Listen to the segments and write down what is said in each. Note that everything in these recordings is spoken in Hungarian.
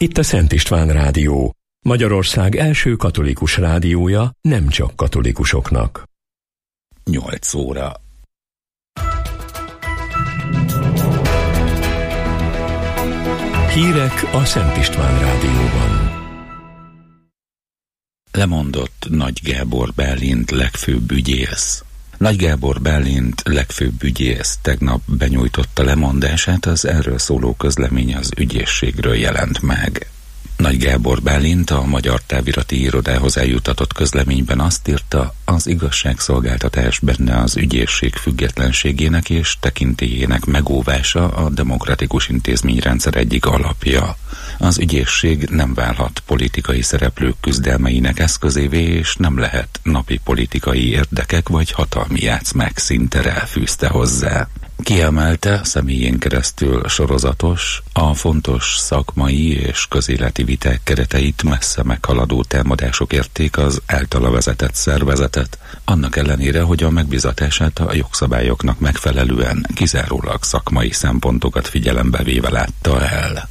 Itt a Szent István Rádió, Magyarország első katolikus rádiója, nem csak katolikusoknak. 8 óra. Hírek a Szent István Rádióban. Lemondott Nagy Gábor Bálint legfőbb ügyész. Nagy Gábor Bálint legfőbb ügyész tegnap benyújtotta lemondását, az erről szóló közlemény az ügyészségről jelent meg. Nagy Gábor Bálint a Magyar Távirati Irodához eljutatott közleményben azt írta, az igazságszolgáltatás benne az ügyészség függetlenségének és tekintélyének megóvása a demokratikus intézményrendszer egyik alapja. Az ügyészség nem válhat politikai szereplők küzdelmeinek eszközévé, és nem lehet napi politikai érdekek vagy hatalmi játszmák szintere, fűzte hozzá. Kiemelte, személyén keresztül sorozatos, a fontos szakmai és közéleti viták kereteit messze meghaladó támadások érték az általa vezetett szervezetet, annak ellenére, hogy a megbízatását a jogszabályoknak megfelelően kizárólag szakmai szempontokat figyelembe véve látta el.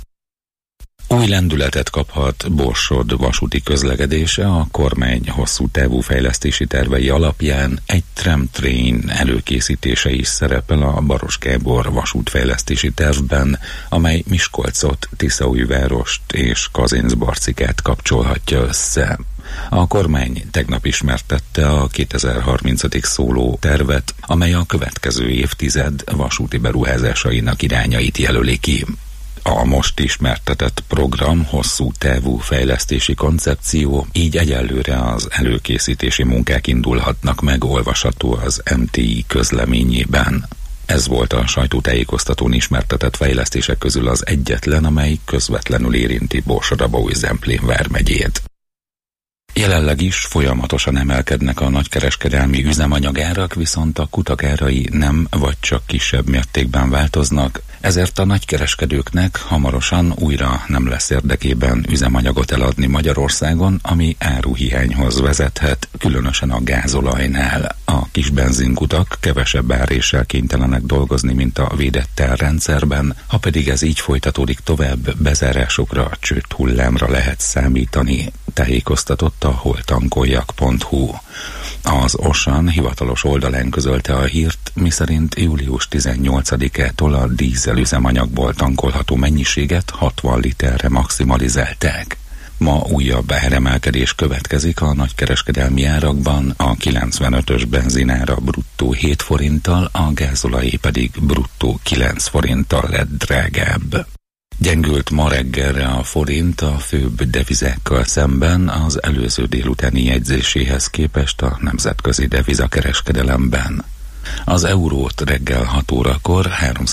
Új lendületet kaphat Borsod vasúti közlekedése, a kormány hosszú távú fejlesztési tervei alapján egy tramtrain előkészítése is szerepel a Baros Gábor vasútfejlesztési tervben, amely Miskolcot, Tiszaújvárost és Kazincbarcikát kapcsolhatja össze. A kormány tegnap ismertette a 2030-ig szóló tervet, amely a következő évtized vasúti beruházásainak irányait jelöli ki. A most ismertetett program hosszú távú fejlesztési koncepció, így egyelőre az előkészítési munkák indulhatnak meg, olvasható az MTI közleményében. Ez volt a sajtótájékoztatón ismertetett fejlesztések közül az egyetlen, amely közvetlenül érinti Borsod-Abaúj-Zemplén vármegyét. Jelenleg is folyamatosan emelkednek a nagykereskedelmi üzemanyagárak, viszont a kutak árai nem vagy csak kisebb mértékben változnak, ezért a nagykereskedőknek hamarosan újra nem lesz érdekében üzemanyagot eladni Magyarországon, ami áruhiányhoz vezethet, különösen a gázolajnál. A kis benzinkutak kevesebb áréssel kénytelenek dolgozni, mint a védett terrendszerben, ha pedig ez így folytatódik tovább, bezárásokra, csődhullámra lehet számítani, tájékoztatott a holtankoljak.hu. Az Osan hivatalos oldalán közölte a hírt, miszerint július 18-ától a dízelüzemanyagból tankolható mennyiséget 60 literre maximalizálták. Ma újabb áremelkedés következik a nagykereskedelmi árakban, a 95-ös benzinára bruttó 7 forinttal, a gázolajé pedig bruttó 9 forinttal lett drágább. Gyengült ma reggelre a forint a főbb devizákkal szemben az előző délutáni jegyzéséhez képest a nemzetközi devizakereskedelemben. Az eurót reggel 6 órakor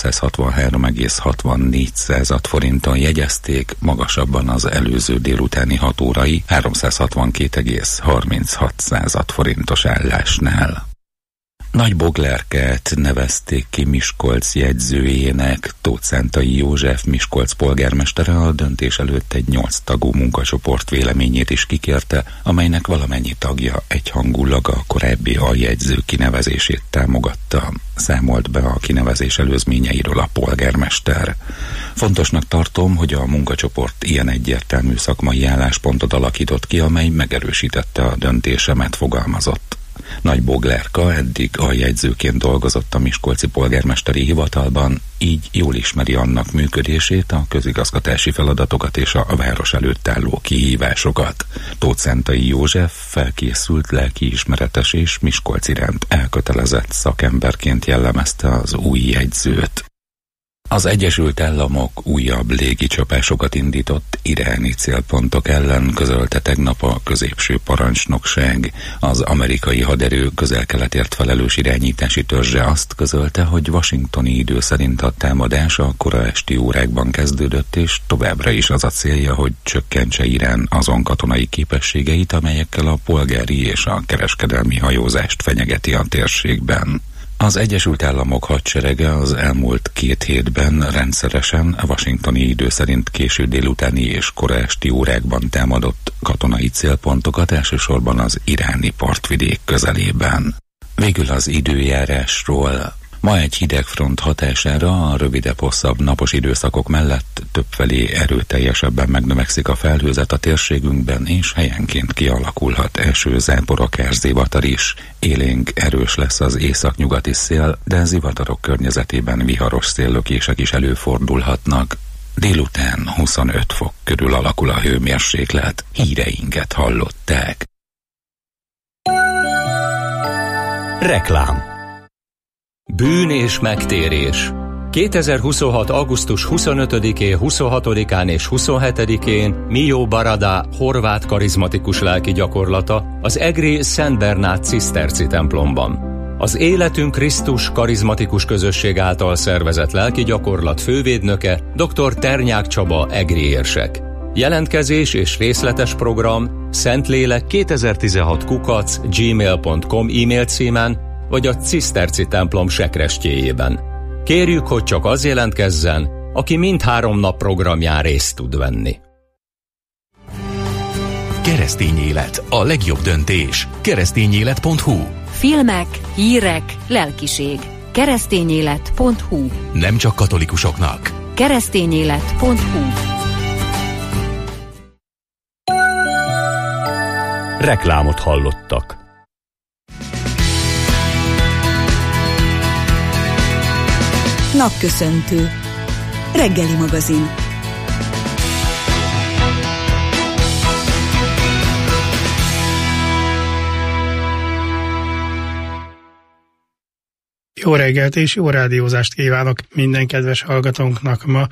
363,64 forinttal jegyezték, magasabban az előző délutáni 6 órai 362,36 forintos állásnál. Nagy Boglárkát nevezték ki Miskolc jegyzőjének. Tóth Szántai József Miskolc polgármestere a döntés előtt egy 8 tagú munkacsoport véleményét is kikérte, amelynek valamennyi tagja egyhangulag a korábbi aljegyző kinevezését támogatta. Számolt be a kinevezés előzményeiről a polgármester. Fontosnak tartom, hogy a munkacsoport ilyen egyértelmű szakmai álláspontot alakított ki, amely megerősítette a döntésemet, fogalmazott. Nagy Boglárka eddig aljegyzőként dolgozott a miskolci polgármesteri hivatalban, így jól ismeri annak működését, a közigazgatási feladatokat és a város előtt álló kihívásokat. Tóth Szántai József felkészült, lelkiismeretes és Miskolc iránt elkötelezett szakemberként jellemezte az új jegyzőt. Az Egyesült Államok újabb légicsapásokat indított iráni célpontok ellen, közölte tegnap a középső parancsnokság. Az amerikai haderő közel-keletért felelős irányítási törzse azt közölte, hogy washingtoni idő szerint a támadás a kora esti órákban kezdődött, és továbbra is az a célja, hogy csökkentse Irán azon katonai képességeit, amelyekkel a polgári és a kereskedelmi hajózást fenyegeti a térségben. Az Egyesült Államok hadserege az elmúlt 2 hétben rendszeresen washingtoni idő szerint késő délutáni és kora esti órákban támadott katonai célpontokat, elsősorban az iráni partvidék közelében. Végül az időjárásról. Ma egy hidegfront hatására a rövidebb, hosszabb napos időszakok mellett többfelé erőteljesebben megnövekszik a felhőzet a térségünkben, és helyenként kialakulhat esőzápor, akár zivatar is. Élénk erős lesz az északnyugati szél, de zivatarok környezetében viharos széllökések is előfordulhatnak. Délután 25 fok körül alakul a hőmérséklet. Híreinket hallották. Reklám. Bűn és megtérés. 2026. augusztus 25-én, 26-án és 27-én Mio Barada horvát karizmatikus lelki gyakorlata az egri Szent Bernát ciszterci templomban. Az Életünk Krisztus karizmatikus közösség által szervezett lelki gyakorlat fővédnöke dr. Ternyák Csaba egri érsek. Jelentkezés és részletes program szentlélek2016@gmail.com e-mail címen vagy a ciszterci templom sekrestjéjében. Kérjük, hogy csak az jelentkezzen, aki mindhárom nap programján részt tud venni. Keresztény élet, a legjobb döntés. Keresztényélet.hu. Filmek, hírek, lelkiség. Keresztényélet.hu. Nem csak katolikusoknak. Keresztényélet.hu. Reklámot hallottak. Napköszöntő. Reggeli magazin. Jó reggelt és jó rádiózást kívánok minden kedves hallgatónknak. Ma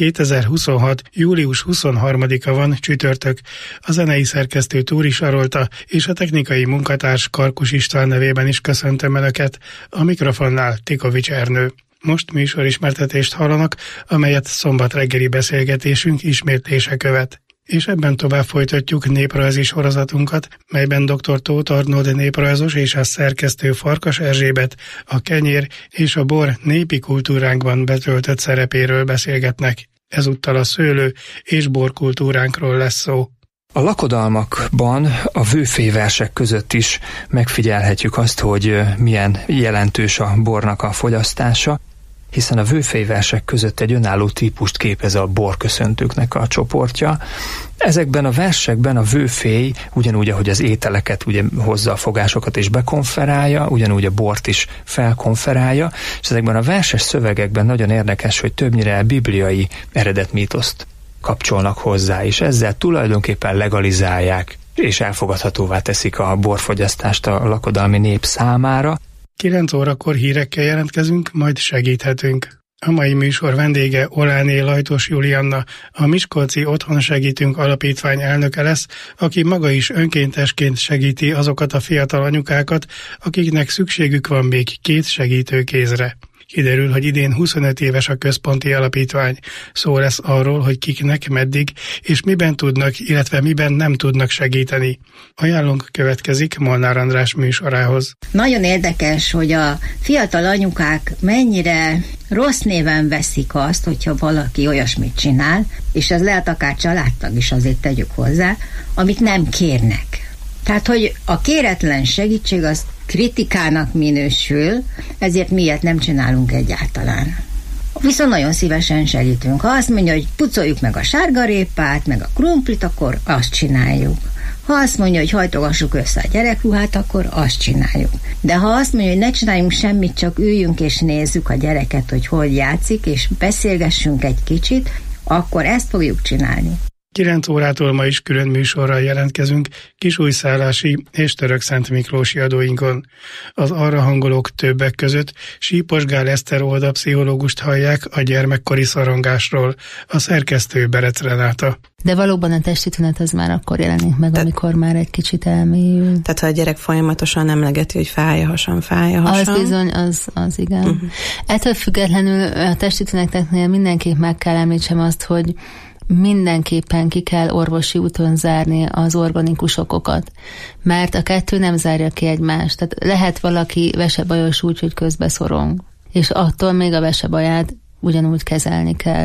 2026. július 23-a van, csütörtök. A zenei szerkesztő Túri Sarolta és a technikai munkatárs Karkus István nevében is köszöntöm Önöket. A mikrofonnál Tikovics Ernő. Most műsorismertetést hallanak, amelyet szombat reggeli beszélgetésünk ismétlése követ. És ebben tovább folytatjuk néprajzi sorozatunkat, melyben dr. Tóth Arnold néprajzos és a szerkesztő Farkas Erzsébet a kenyér és a bor népi kultúránkban betöltött szerepéről beszélgetnek. Ezúttal a szőlő és borkultúránkról lesz szó. A lakodalmakban a vőféversek között is megfigyelhetjük azt, hogy milyen jelentős a bornak a fogyasztása, hiszen a vőféversek között egy önálló típust képez a borköszöntőknek a csoportja. Ezekben a versekben a vőfély ugyanúgy, ahogy az ételeket ugye hozza a fogásokat és bekonferálja, ugyanúgy a bort is felkonferálja, és ezekben a verses szövegekben nagyon érdekes, hogy többnyire bibliai eredetmítoszt kapcsolnak hozzá, és ezzel tulajdonképpen legalizálják, és elfogadhatóvá teszik a borfogyasztást a lakodalmi nép számára. 9 órakor hírekkel jelentkezünk, majd segíthetünk. A mai műsor vendége Oláné Lajtos Julianna, a Miskolci Otthon Segítünk Alapítvány elnöke lesz, aki maga is önkéntesként segíti azokat a fiatal anyukákat, akiknek szükségük van még 2 segítőkézre. Kiderül, hogy idén 25 éves a központi alapítvány. Szó lesz arról, hogy kiknek, meddig, és miben tudnak, illetve miben nem tudnak segíteni. Ajánlónk következik Molnár András műsorához. Nagyon érdekes, hogy a fiatal anyukák mennyire rossz néven veszik azt, hogyha valaki olyasmit csinál, és ez lehet akár családtag is, azért tegyük hozzá, amit nem kérnek. Tehát, hogy a kéretlen segítség az kritikának minősül, ezért mi ilyet nem csinálunk egyáltalán. Viszont nagyon szívesen segítünk. Ha azt mondja, hogy pucoljuk meg a sárgarépát, meg a krumplit, akkor azt csináljuk. Ha azt mondja, hogy hajtogassuk össze a gyerekruhát, akkor azt csináljuk. De ha azt mondja, hogy ne csináljunk semmit, csak üljünk és nézzük a gyereket, hogy játszik, és beszélgessünk egy kicsit, akkor ezt fogjuk csinálni. 9 órától ma is külön műsorral jelentkezünk kisújszállási és Törökszent Miklósi adóinkon. Az arra hangolók többek között Sípos Gál Eszter oldalpszichológust hallják a gyermekkori szorongásról, a szerkesztő Berec Renáta. De valóban a testi tünet az már akkor jelenik meg, amikor már egy kicsit elmélyül. Tehát ha a gyerek folyamatosan emlegeti, hogy fáj a hasam. Az bizony, az igen. Ettől függetlenül a testi tüneteknél mindenképp meg kell említsem azt, hogy mindenképpen ki kell orvosi úton zárni az organikus okokat, mert a kettő nem zárja ki egymást. Tehát lehet valaki vesebajos úgy, hogy közbeszorong, és attól még a vesebaját ugyanúgy kezelni kell.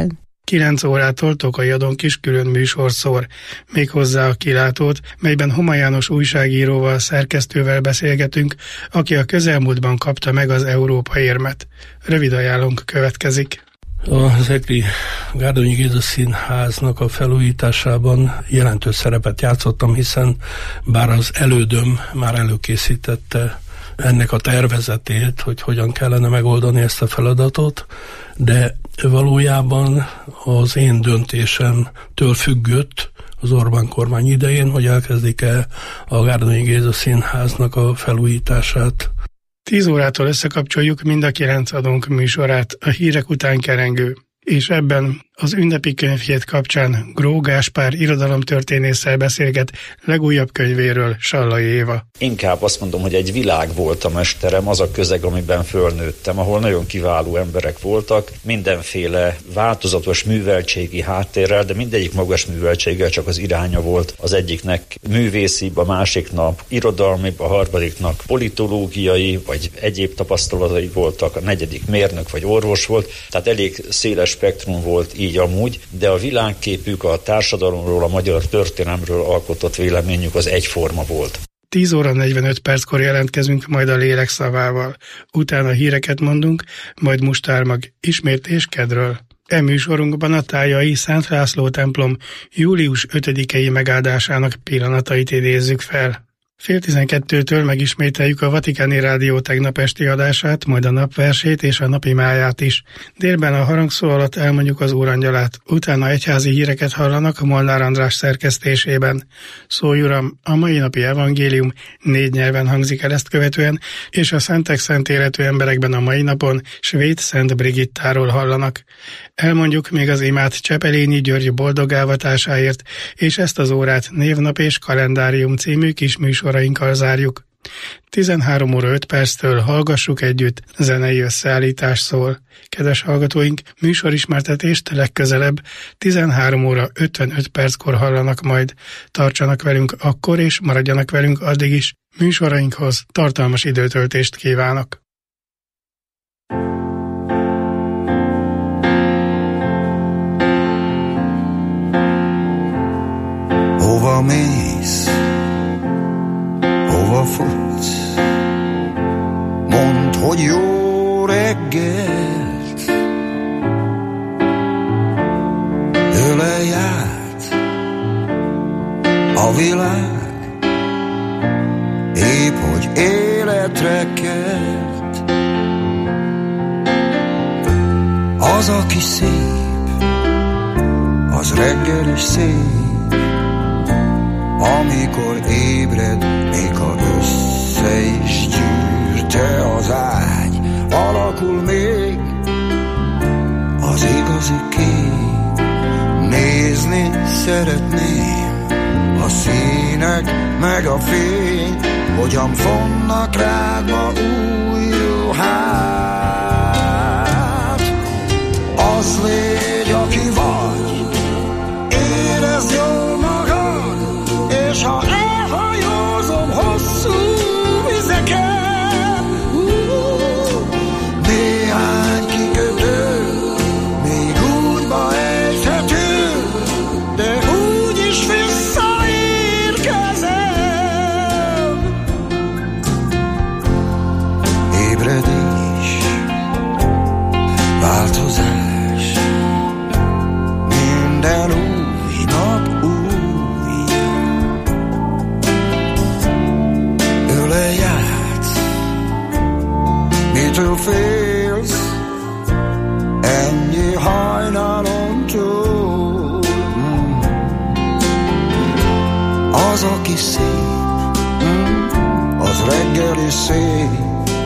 9 órától Tokay Adonk is külön műsor szór, méghozzá a Kilátót, melyben Homa János újságíróval, szerkesztővel beszélgetünk, aki a közelmúltban kapta meg az Európa érmet. Rövid ajánlónk következik. Az Egri Gárdonyi Géza Színháznak a felújításában jelentős szerepet játszottam, hiszen bár az elődöm már előkészítette ennek a tervezetét, hogy hogyan kellene megoldani ezt a feladatot, de valójában az én döntésemtől függött az Orbán kormány idején, hogy elkezdik-e a Gárdonyi Géza Színháznak a felújítását. 10 órától összekapcsoljuk mind a 9 Adonk műsorát, a hírek után kerengő. És ebben az ünnepi könyvhét kapcsán Gró Gáspár irodalomtörténésszel beszélget legújabb könyvéről, Sallai Éva. Inkább azt mondom, hogy egy világ volt a mesterem, az a közeg, amiben fölnőttem, ahol nagyon kiváló emberek voltak, mindenféle változatos műveltségi háttérrel, de mindegyik magas műveltséggel, csak az iránya volt. Az egyiknek művészibb, a másiknak irodalmibb, a harmadiknak politológiai, vagy egyéb tapasztalatai voltak, a negyedik mérnök vagy orvos volt, tehát elég széles spektrum volt így amúgy, de a világképük, a társadalomról, a magyar történelemről alkotott véleményük az egyforma volt. 10 óra 45 perckor jelentkezünk majd a lélek szavával. Utána híreket mondunk, majd mustármag, ismét és kedről. E műsorunkban a tájai Szent László templom július 5-i megáldásának pillanatait idézzük fel. 11:30-től megismételjük a Vatikáni Rádió tegnap esti adását, majd a napversét és a napimáját is. Délben a harangszó alatt elmondjuk az úrangyalát, utána egyházi híreket hallanak Molnár András szerkesztésében. Szólj Uram, a mai napi evangélium 4 nyelven hangzik el ezt követően, és a szentek szent életű emberekben a mai napon Svéd Szent Brigittáról hallanak. Elmondjuk még az imát Csepelényi György boldogávatásáért, és ezt az órát Névnap és Kalendárium című kis műsorainkkal zárjuk. 13 óra 5 perctől hallgassuk együtt, zenei összeállítás szól. Kedves hallgatóink, műsorismertetést legközelebb 13 óra 55 perckor hallanak majd. Tartsanak velünk akkor, és maradjanak velünk addig is. Műsorainkhoz tartalmas időtöltést kívánok. Hova mész? Hova futsz? Mondd, hogy jó reggelt. Ölelj át a világ, épp hogy életre kelt. Az, aki szép, az reggel is szép. Amikor ébred, még ha össze is gyűrte az ágy, alakul még az igazi kép. Nézni szeretném a színek meg a fény, hogyan fonnak rád ma új ruhát. Az légy, aki vagy, érezd jól magad, és ha elhajózom hosszú vizeken, néhány kikötő még útba ejthető, de úgyis visszaérkezem. Ébredés, változás, minden új nap új. Mitől félsz ennyi hajnalon túl? Az, aki szép, az reggel is szép.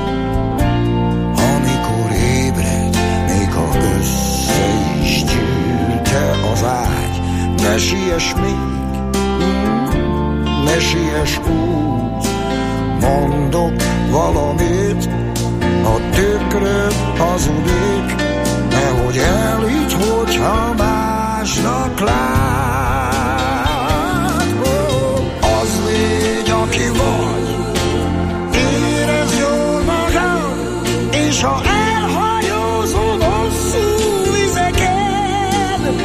Amikor ébred, még ha össze is gyűlte az ágy, ne siess még, ne siess úgy. Mondok valamit, a tükröd hazudik, nehogy elhidd, hogyha másnak lát. Az légy, aki vagy, érezd jól magad, és ha elhajózol hosszú vizeken,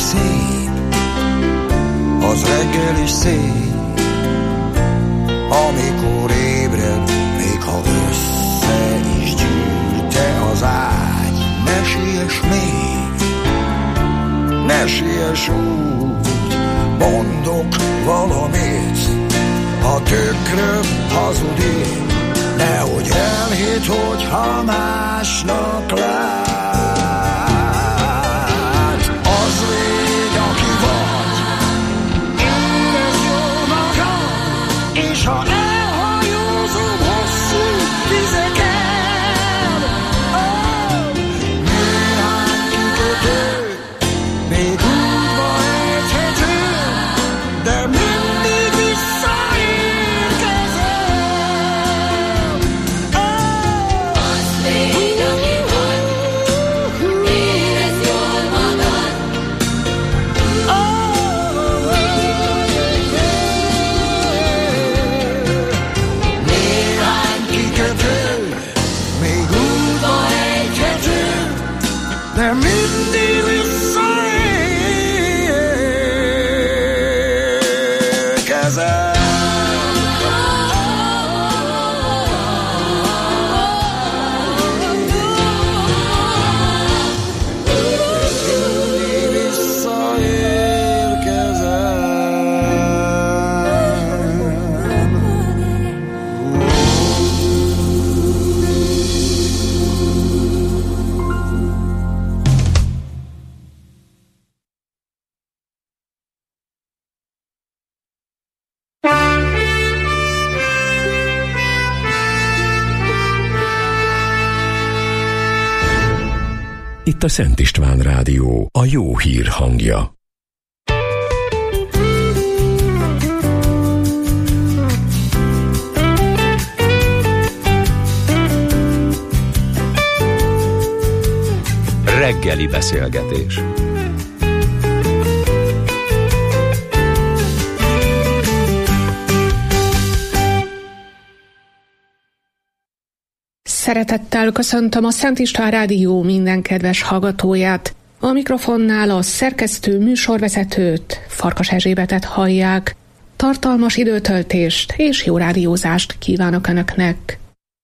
szép, az reggel is szép, amikor ébred, még ha össze is gyűlte az ágy. Ne siess még, ne siess úgy, mondok valamit, ha tökröm hazudik, nehogy elhidd, hogyha másnak lát. Az légy, aki vagy, érezd jól magad, és ha elhajózom hosszú vizeken, néhány kikötő, még útba ejthető, de mindig visszaérkezem. De mindig visszaérkezem. Itt a Szent István Rádió, a jó hír hangja. Reggeli beszélgetés. Szeretettel köszöntöm a Szent István Rádió minden kedves hallgatóját. A mikrofonnál a szerkesztő műsorvezetőt, Farkas Erzsébetet hallják. Tartalmas időtöltést és jó rádiózást kívánok Önöknek.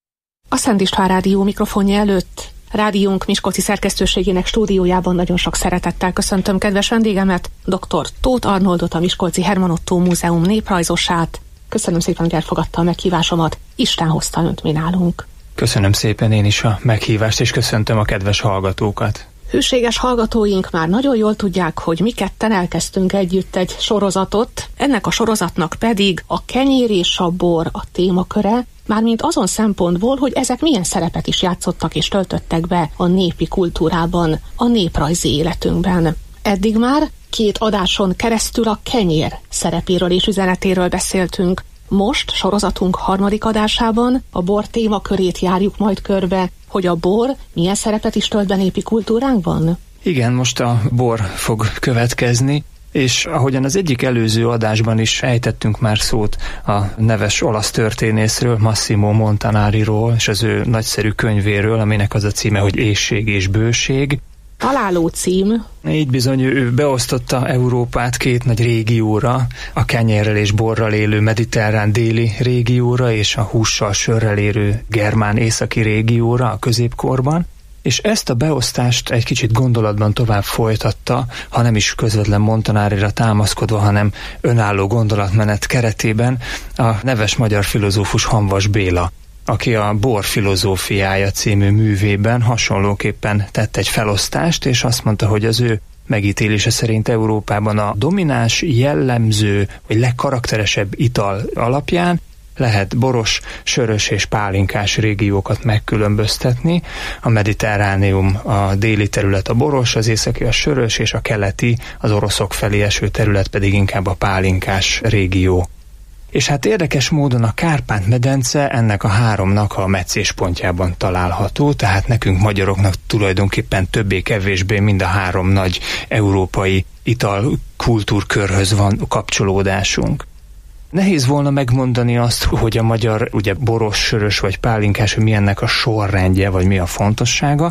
A Szent István Rádió mikrofonja előtt rádiónk miskolci szerkesztőségének stúdiójában nagyon sok szeretettel köszöntöm kedves vendégemet, dr. Tóth Arnoldot, a Miskolci Herman Ottó Múzeum néprajzosát. Köszönöm szépen, hogy elfogadta a meghívásomat. Isten hozta önt mi nálunk. Köszönöm szépen én is a meghívást, és köszöntöm a kedves hallgatókat. Hűséges hallgatóink már nagyon jól tudják, hogy mi ketten elkezdtünk együtt egy sorozatot, ennek a sorozatnak pedig a kenyér és a bor a témaköre, mármint azon szempontból, hogy ezek milyen szerepet is játszottak és töltöttek be a népi kultúrában, a néprajzi életünkben. Eddig már 2 adáson keresztül a kenyér szerepéről és üzenetéről beszéltünk. Most sorozatunk 3. adásában a bor témakörét járjuk majd körbe, hogy a bor milyen szerepet is tölt be népi kultúránkban? Igen, most a bor fog következni, és ahogyan az egyik előző adásban is ejtettünk már szót a neves olasz történészről, Massimo Montanariról, és az ő nagyszerű könyvéről, aminek az a címe, hogy Éhség és bőség. Találó cím. Így bizony, ő beosztotta Európát 2 nagy régióra, a kenyérrel és borral élő mediterrán déli régióra, és a hússal, sörrel élő germán északi régióra a középkorban, és ezt a beosztást egy kicsit gondolatban tovább folytatta, ha nem is közvetlen Montanarira támaszkodva, hanem önálló gondolatmenet keretében a neves magyar filozófus Hamvas Béla, aki a Bor filozófiája című művében hasonlóképpen tett egy felosztást, és azt mondta, hogy az ő megítélése szerint Európában a domináns, jellemző, vagy legkarakteresebb ital alapján lehet boros, sörös és pálinkás régiókat megkülönböztetni. A mediterráneum, a déli terület a boros, az északi a sörös, és a keleti, az oroszok felé eső terület pedig inkább a pálinkás régió. És hát érdekes módon a Kárpát-medence ennek a 3-nak a meccéspontjában található, tehát nekünk magyaroknak tulajdonképpen többé-kevésbé mind a 3 nagy európai italkultúrkörhöz van kapcsolódásunk. Nehéz volna megmondani azt, hogy a magyar ugye boros, sörös vagy pálinkás, hogy mi ennek a sorrendje, vagy mi a fontossága,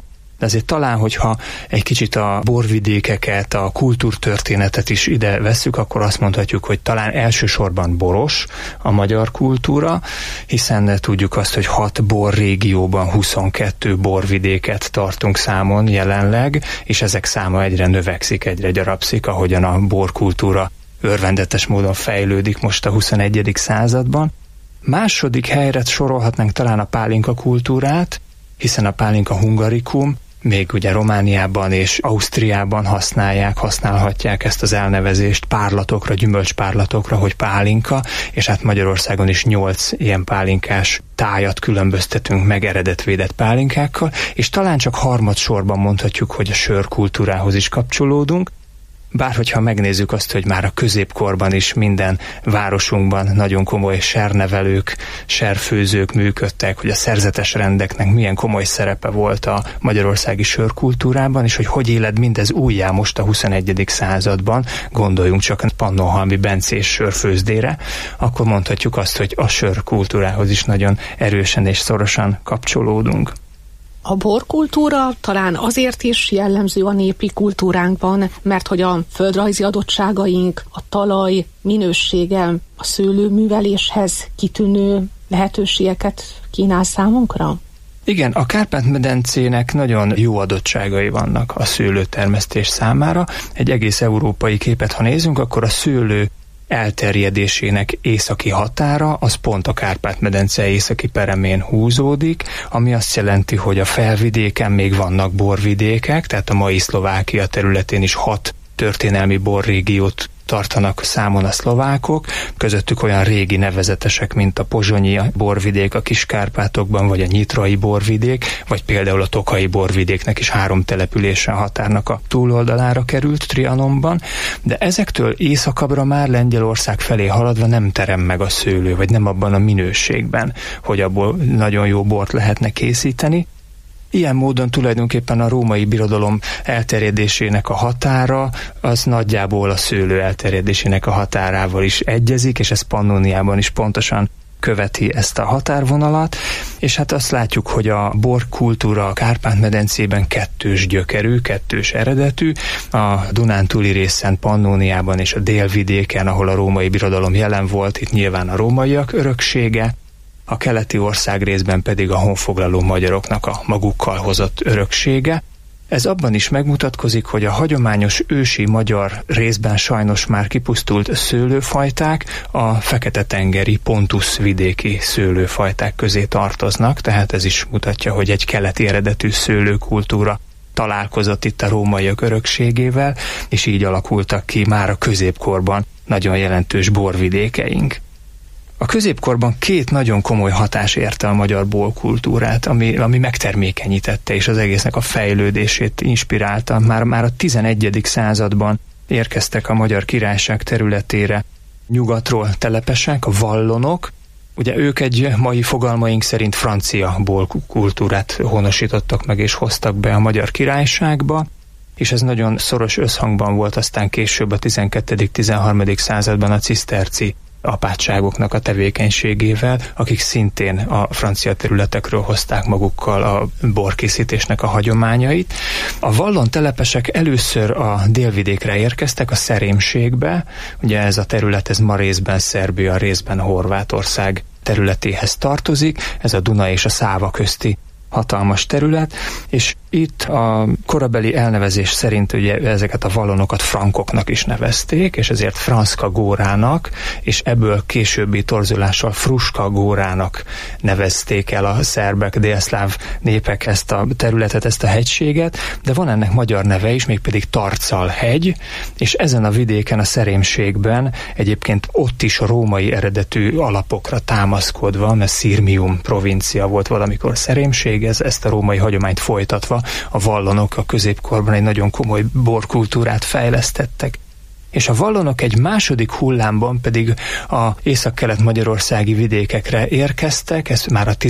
de azért talán, hogyha egy kicsit a borvidékeket, a kultúrtörténetet is ide vesszük, akkor azt mondhatjuk, hogy talán elsősorban boros a magyar kultúra, hiszen tudjuk azt, hogy 6 borrégióban 22 borvidéket tartunk számon jelenleg, és ezek száma egyre növekszik, egyre gyarapszik, ahogyan a borkultúra örvendetes módon fejlődik most a 21. században. Második helyre sorolhatnánk talán a pálinka kultúrát, hiszen a pálinka hungarikum még ugye Romániában és Ausztriában használhatják ezt az elnevezést párlatokra, gyümölcspárlatokra, hogy pálinka, és hát Magyarországon is 8 ilyen pálinkás tájat különböztetünk meg eredetvédett pálinkákkal, és talán csak harmadsorban mondhatjuk, hogy a sörkultúrához is kapcsolódunk. Bár hogyha megnézzük azt, hogy már a középkorban is minden városunkban nagyon komoly sernevelők, serfőzők működtek, hogy a szerzetes rendeknek milyen komoly szerepe volt a magyarországi sörkultúrában, és hogy éled mindez újjá most a 21. században, gondoljunk csak a Pannonhalmi bencés sörfőzdére, akkor mondhatjuk azt, hogy a sörkultúrához is nagyon erősen és szorosan kapcsolódunk. A borkultúra talán azért is jellemző a népi kultúránkban, mert hogy a földrajzi adottságaink, a talaj minősége a szőlőműveléshez kitűnő lehetőségeket kínál számunkra? Igen, a Kárpát-medencének nagyon jó adottságai vannak a szőlőtermesztés számára. Egy egész európai képet, ha nézzünk, akkor a szőlő elterjedésének északi határa, az pont a Kárpát-medence északi peremén húzódik, ami azt jelenti, hogy a felvidéken még vannak borvidékek, tehát a mai Szlovákia területén is 6 történelmi borrégiót tartanak számon a szlovákok, közöttük olyan régi nevezetesek, mint a pozsonyi borvidék a Kis-Kárpátokban, vagy a nyitrai borvidék, vagy például a tokai borvidéknek is 3 települése a határnak a túloldalára került Trianonban, de ezektől északabbra már Lengyelország felé haladva nem terem meg a szőlő, vagy nem abban a minőségben, hogy abból nagyon jó bort lehetne készíteni. Ilyen módon tulajdonképpen a római birodalom elterjedésének a határa, az nagyjából a szőlő elterjedésének a határával is egyezik, és ez Pannóniában is pontosan követi ezt a határvonalat, és hát azt látjuk, hogy a borkultúra a Kárpát-medencében kettős gyökerű, kettős eredetű, a Dunántúli részen, Pannóniában és a délvidéken, ahol a római birodalom jelen volt, itt nyilván a rómaiak öröksége, a keleti ország részben pedig a honfoglaló magyaroknak a magukkal hozott öröksége. Ez abban is megmutatkozik, hogy a hagyományos ősi magyar részben sajnos már kipusztult szőlőfajták a Fekete-tengeri Pontus vidéki szőlőfajták közé tartoznak, tehát ez is mutatja, hogy egy keleti eredetű szőlőkultúra találkozott itt a rómaiak örökségével, és így alakultak ki már a középkorban nagyon jelentős borvidékeink. A középkorban 2 nagyon komoly hatás érte a magyar borkultúrát, ami megtermékenyítette és az egésznek a fejlődését inspirálta. Már a 11. században érkeztek a Magyar Királyság területére nyugatról telepesek, a vallonok. Ugye ők egy mai fogalmaink szerint francia borkultúrát honosítottak meg és hoztak be a Magyar Királyságba, és ez nagyon szoros összhangban volt aztán később a 12.-13. században a ciszterci apátságoknak a tevékenységével, akik szintén a francia területekről hozták magukkal a borkészítésnek a hagyományait. A vallon telepesek először a délvidékre érkeztek, a Szerémségbe, ugye ez a terület, ez ma részben Szerbia, részben Horvátország területéhez tartozik, ez a Duna és a Száva közti hatalmas terület, és itt a korabeli elnevezés szerint ugye ezeket a vallonokat frankoknak is nevezték, és ezért Franszka górának, és ebből későbbi torzulással Fruska górának nevezték el a szerbek, délszláv népek ezt a területet, ezt a hegységet, de van ennek magyar neve is, mégpedig Tarcal hegy, és ezen a vidéken, a Szerémségben egyébként ott is a római eredetű alapokra támaszkodva, mert Sirmium provincia volt valamikor Szerémség, ezt a római hagyományt folytatva a vallonok a középkorban egy nagyon komoly borkultúrát fejlesztettek. És a vallonok egy második hullámban pedig a észak-kelet-magyarországi vidékekre érkeztek, ez már a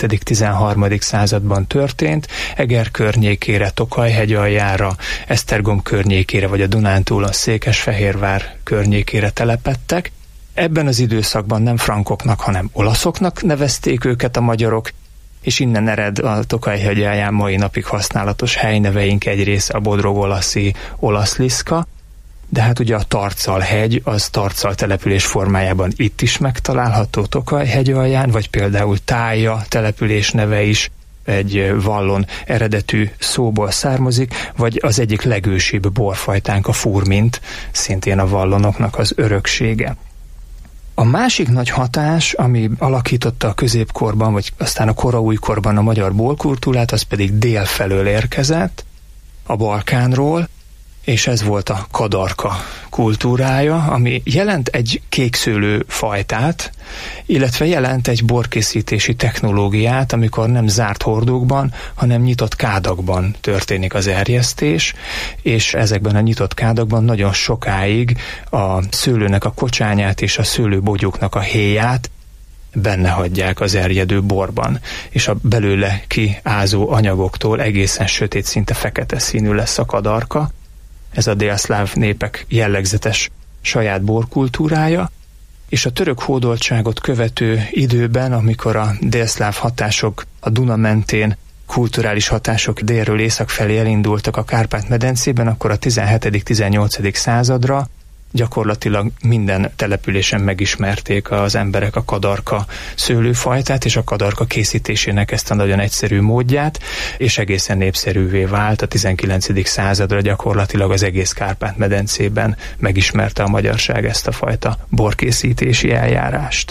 12.-13. században történt, Eger környékére, Tokaj-hegy aljára, Esztergom környékére, vagy a Dunántúlon Székesfehérvár környékére telepedtek. Ebben az időszakban nem frankoknak, hanem olaszoknak nevezték őket a magyarok, és innen ered a Tokaj-hegy alján mai napig használatos helyneveink egy része, a bodrogolaszi Olaszliszka, de hát ugye a Tarcal-hegy, az Tarcal település formájában itt is megtalálható Tokaj-hegy alján, vagy például Tája település neve is egy vallon eredetű szóból származik, vagy az egyik legősibb borfajtánk, a furmint, szintén a vallonoknak az öröksége. A másik nagy hatás, ami alakította a középkorban, vagy aztán a koraújkorban a magyar borkultúrát, az pedig délfelől érkezett, a Balkánról, és ez volt a kadarka kultúrája, ami jelent egy kékszőlő fajtát, illetve jelent egy borkészítési technológiát, amikor nem zárt hordókban, hanem nyitott kádakban történik az erjesztés, és ezekben a nyitott kádakban nagyon sokáig a szőlőnek a kocsányát és a szőlőbogyóknak a héját benne hagyják az erjedő borban, és a belőle kiázó anyagoktól egészen sötét, szinte fekete színű lesz a kadarka. Ez a délszláv népek jellegzetes saját borkultúrája, és a török hódoltságot követő időben, amikor a délszláv hatások a Duna mentén, kulturális hatások délről észak felé elindultak a Kárpát-medencében, akkor a 17.-18. századra gyakorlatilag minden településen megismerték az emberek a kadarka szőlőfajtát, és a kadarka készítésének ezt a nagyon egyszerű módját, és egészen népszerűvé vált. A 19. századra gyakorlatilag az egész Kárpát-medencében megismerte a magyarság ezt a fajta borkészítési eljárást.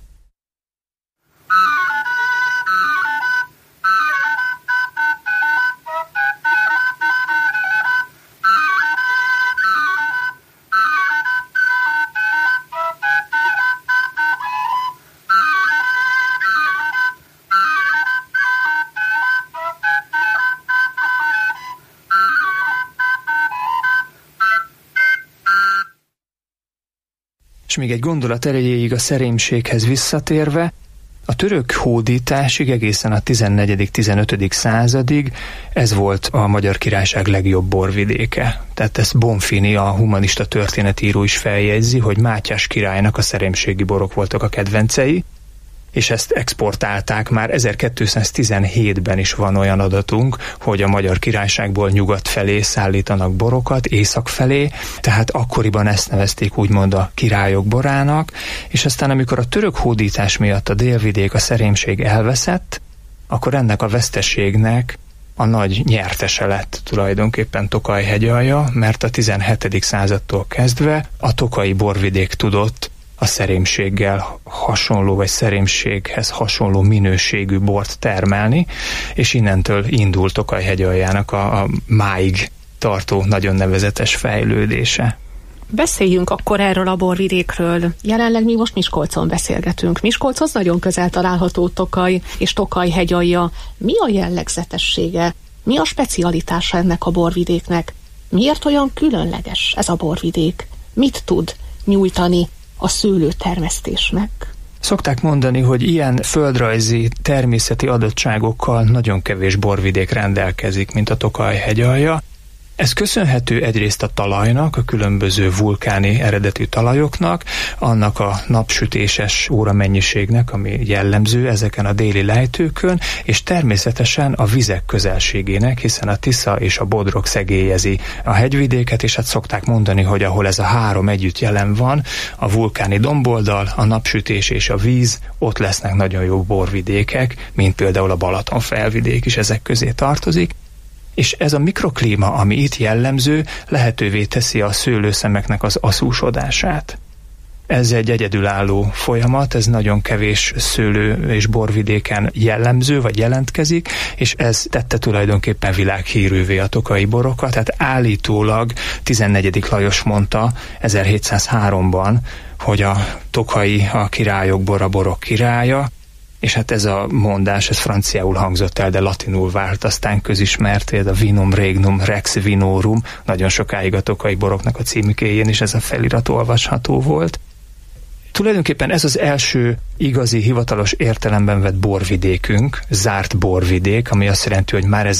És még egy gondolat erejéig a szerémséghez visszatérve, a török hódításig egészen a 14.-15. századig ez volt a Magyar Királyság legjobb borvidéke. Tehát ezt Bonfini, a humanista történetíró is feljegyzi, hogy Mátyás királynak a szerémségi borok voltak a kedvencei, és ezt exportálták már 1217-ben is van olyan adatunk, hogy a Magyar Királyságból nyugat felé szállítanak borokat, észak felé, tehát akkoriban ezt nevezték úgymond a királyok borának, és aztán amikor a török hódítás miatt a délvidék, a szerémség elveszett, akkor ennek a veszteségnek a nagy nyertese lett tulajdonképpen Tokaj-hegy alja, mert a 17. századtól kezdve a tokaji borvidék tudott a szerémséggel hasonló, vagy szerémséghez hasonló minőségű bort termelni, és innentől indult Tokaj-hegy aljának a máig tartó nagyon nevezetes fejlődése. Beszéljünk akkor erről a borvidékről. Jelenleg mi most Miskolcon beszélgetünk. Miskolchoz nagyon közel található Tokaj és Tokaj-hegy alja. Mi a jellegzetessége? Mi a specialitása ennek a borvidéknek? Miért olyan különleges ez a borvidék? Mit tud nyújtani a szőlőtermesztésnek? Szokták mondani, hogy ilyen földrajzi, természeti adottságokkal nagyon kevés borvidék rendelkezik, mint a Tokaj-hegy alja. Ez köszönhető egyrészt a talajnak, a különböző vulkáni eredetű talajoknak, annak a napsütéses óramennyiségnek, ami jellemző ezeken a déli lejtőkön, és természetesen a vizek közelségének, hiszen a Tisza és a Bodrog szegélyezi a hegyvidéket, és hát szokták mondani, hogy ahol ez a három együtt jelen van, a vulkáni domboldal, a napsütés és a víz, ott lesznek nagyon jó borvidékek, mint például a Balaton felvidék is ezek közé tartozik. És ez a mikroklíma, ami itt jellemző, lehetővé teszi a szőlőszemeknek az aszúsodását. Ez egy egyedülálló folyamat, ez nagyon kevés szőlő- és borvidéken jellemző, vagy jelentkezik, és ez tette tulajdonképpen világhírűvé a tokaji borokat. Tehát állítólag 14. Lajos mondta 1703-ban, hogy a tokaji a királyok bora, borok királya, és hát ez a mondás, ez franciául hangzott el, de latinul vált aztán közismerté, a vinum regnum rex vinorum, nagyon sokáig a tokaji boroknak a címkéjén is ez a felirat olvasható volt. Tulajdonképpen ez az első igazi, hivatalos értelemben vett borvidékünk, zárt borvidék, ami azt jelenti, hogy már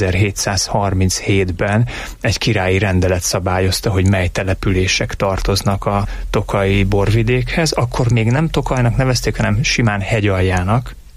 1737-ben egy királyi rendelet szabályozta, hogy mely települések tartoznak a tokaji borvidékhez. Akkor még nem Tokajnak nevezték, hanem simán hegyaljának.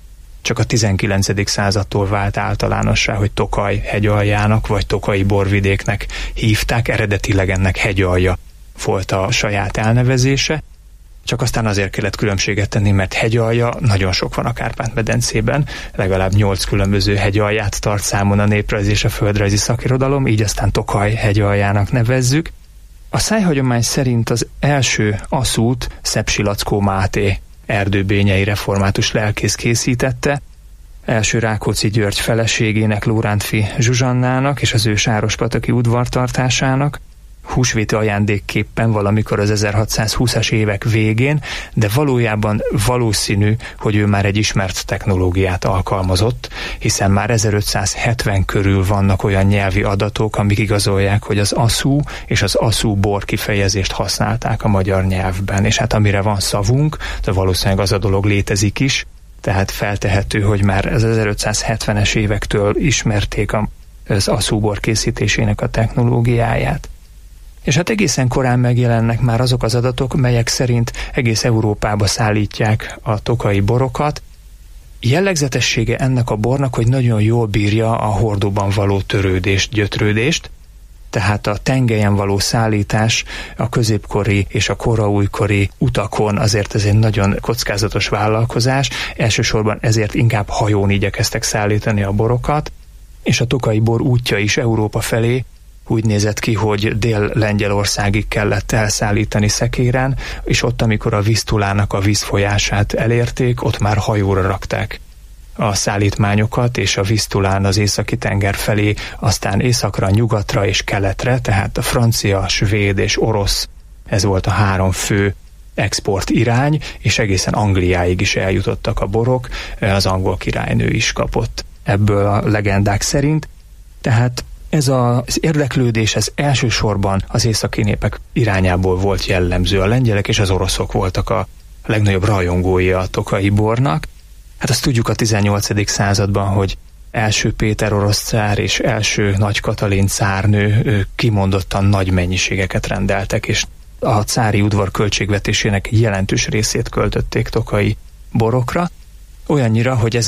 csak a 19. századtól vált általánossá, hogy Tokaj hegyaljának vagy tokaji borvidéknek hívták, eredetileg ennek hegyalja volt a saját elnevezése, csak aztán azért kellett különbséget tenni, mert hegyalja nagyon sok van a Kárpát-medencében, legalább 8 különböző hegyalját tart számon a néprajzi és a földrajzi szakirodalom, így aztán Tokaj hegyaljának nevezzük. A szájhagyomány szerint az első aszút Szepsi Lackó Máté erdőbényei református lelkész készítette, első Rákóczi György feleségének, Lórántfi Zsuzsannának és az ő sárospataki udvartartásának, húsvéti ajándékképpen valamikor az 1620-as évek végén, de valójában valószínű, hogy ő már egy ismert technológiát alkalmazott, hiszen már 1570 körül vannak olyan nyelvi adatok, amik igazolják, hogy az aszú és az aszúbor kifejezést használták a magyar nyelvben, és hát amire van szavunk, de valószínűleg az a dolog létezik is, tehát feltehető, hogy már az 1570-es évektől ismerték az aszúbor készítésének a technológiáját. És hát egészen korán megjelennek már azok az adatok, melyek szerint egész Európába szállítják a tokaji borokat. Jellegzetessége ennek a bornak, hogy nagyon jól bírja a hordóban való törődést, gyötrődést, tehát a tengelyen való szállítás a középkori és a koraújkori utakon azért ez egy nagyon kockázatos vállalkozás, elsősorban ezért inkább hajón igyekeztek szállítani a borokat, és a tokaji bor útja is Európa felé úgy nézett ki, hogy Dél-Lengyelországig kellett elszállítani szekéren, és ott, amikor a Visztulának a vízfolyását elérték, ott már hajóra rakták a szállítmányokat, és a Visztulán az északi tenger felé, aztán északra, nyugatra és keletre, tehát a francia, svéd és orosz, ez volt a 3 fő export irány, és egészen Angliáig is eljutottak a borok, az angol királynő is kapott ebből a legendák szerint, tehát ez az érdeklődés, ez elsősorban az északi népek irányából volt jellemző. A lengyelek és az oroszok voltak a legnagyobb rajongói a tokaji bornak. Hát azt tudjuk a 18. században, hogy első Péter orosz cár és első Nagy Katalin cárnő kimondottan nagy mennyiségeket rendeltek, és a cári udvar költségvetésének jelentős részét költötték tokaji borokra. Olyannyira, hogy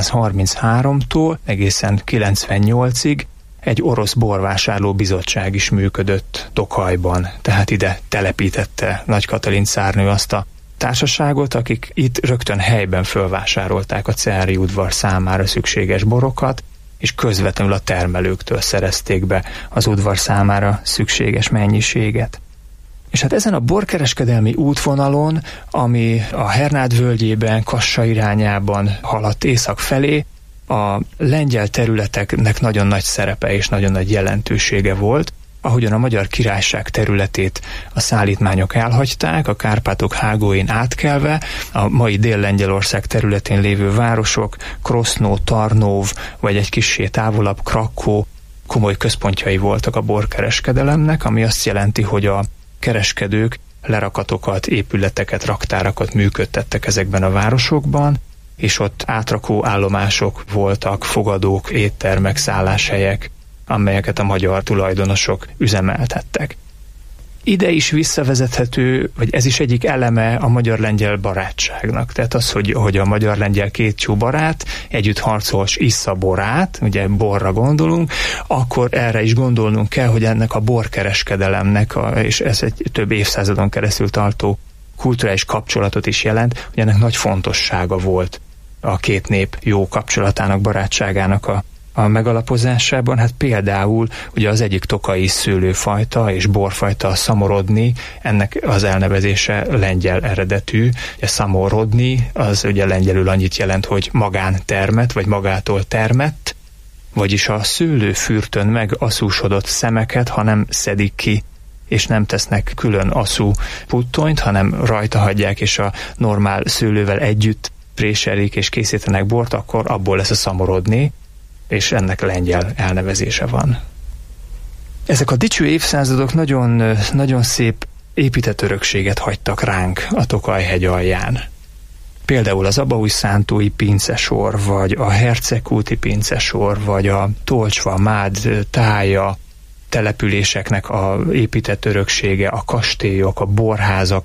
1733-tól egészen 98-ig egy orosz borvásárló bizottság is működött Tokajban, tehát ide telepítette Nagy Katalin cárnő azt a társaságot, akik itt rögtön helyben fölvásárolták a cári udvar számára szükséges borokat, és közvetlenül a termelőktől szerezték be az udvar számára szükséges mennyiséget. És hát ezen a borkereskedelmi útvonalon, ami a Hernád völgyében, Kassa irányában haladt észak felé, a lengyel területeknek nagyon nagy szerepe és nagyon nagy jelentősége volt, ahogyan a Magyar Királyság területét a szállítmányok elhagyták, a Kárpátok hágóin átkelve, a mai Dél-Lengyelország területén lévő városok, Krosznó, Tarnów, vagy egy kissé távolabb Krakó komoly központjai voltak a borkereskedelemnek, ami azt jelenti, hogy a kereskedők lerakatokat, épületeket, raktárakat működtettek ezekben a városokban, és ott átrakó állomások voltak, fogadók, éttermek, szálláshelyek, amelyeket a magyar tulajdonosok üzemeltettek. Ide is visszavezethető, vagy ez is egyik eleme a magyar-lengyel barátságnak. Tehát az, hogy a magyar-lengyel kétcsú barát együtt harcol és issza borát, ugye borra gondolunk, akkor erre is gondolnunk kell, hogy ennek a borkereskedelemnek, és ez egy több évszázadon keresztül tartó kulturális kapcsolatot is jelent, hogy ennek nagy fontossága volt a két nép jó kapcsolatának, barátságának a megalapozásában. Hát például ugye az egyik tokaji szőlőfajta és borfajta, a szamorodni, ennek az elnevezése lengyel eredetű. A szamorodni az ugye lengyelül annyit jelent, hogy magántermet, vagy magától termett, vagyis a szőlőfürtön meg aszúsodott szemeket, ha nem szedik ki, és nem tesznek külön aszú puttonyt, hanem rajta hagyják, és a normál szőlővel együtt préselik és készítenek bort, akkor abból lesz a szamorodni, és ennek lengyel elnevezése van. Ezek a dicső évszázadok nagyon, nagyon szép épített örökséget hagytak ránk a Tokaj-hegy alján. Például az abaúj-szántói pincesor, vagy a hercegkúti pincesor, vagy a Tolcsva, Mád, Tája településeknek a épített öröksége, a kastélyok, a borházak,